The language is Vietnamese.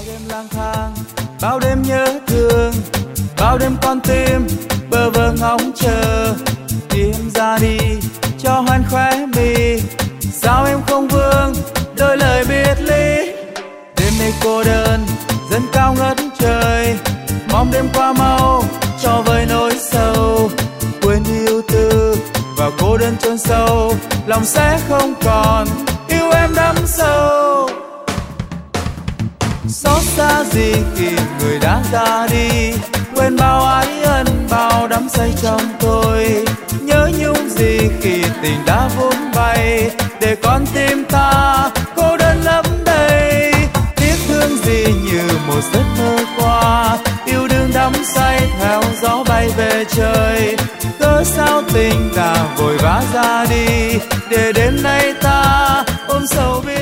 đêm lang thang, bao đêm nhớ thương, bao đêm con tim bơ vơ ngóng chờ. Đêm ra đi cho hoan khóe mi, sao em không vương đôi lời biệt ly. Đêm nay cô đơn dần cao ngất trời, mong đêm qua mau cho vơi nỗi sầu. Quên yêu tư và cô đơn chôn sâu, lòng sẽ không còn yêu em đắm sâu. Xót xa gì khi người đã ra đi, quên bao ái ân bao đắm say trong tôi. Nhớ nhung gì khi tình đã vốn bay, để con tim ta cô đơn lắm đây. Tiếc thương gì như một giấc mơ qua, yêu đương đắm say theo gió bay về trời. Cớ sao tình ta vội vã ra đi, để đêm nay ta ôm sầu bi.